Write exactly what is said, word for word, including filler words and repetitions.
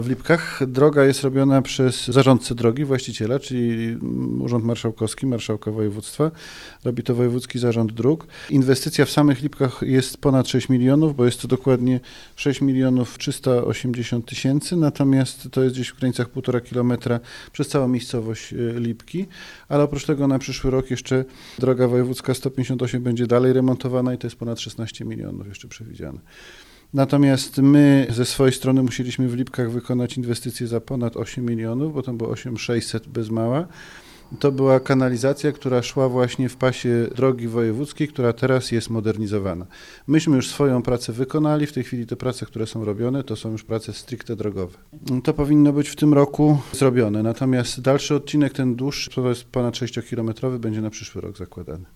W Lipkach droga jest robiona przez zarządcę drogi, właściciela, czyli Urząd Marszałkowski, Marszałka Województwa. Robi to Wojewódzki Zarząd Dróg. Inwestycja w samych Lipkach jest ponad sześć milionów, bo jest to dokładnie sześć milionów trzysta osiemdziesiąt tysięcy, natomiast to jest gdzieś w granicach półtora kilometra przez całą miejscowość Lipki, ale oprócz tego na przyszły rok jeszcze droga wojewódzka sto pięćdziesiąt osiem będzie dalej remontowana i to jest ponad szesnaście milionów jeszcze przewidziane. Natomiast my ze swojej strony musieliśmy w Lipkach wykonać inwestycje za ponad osiem milionów, bo to było osiem tysięcy sześćset bez mała. To była kanalizacja, która szła właśnie w pasie drogi wojewódzkiej, która teraz jest modernizowana. Myśmy już swoją pracę wykonali, w tej chwili te prace, które są robione, to są już prace stricte drogowe. To powinno być w tym roku zrobione, natomiast dalszy odcinek, ten dłuższy, to jest ponad sześciokilometrowy, będzie na przyszły rok zakładany.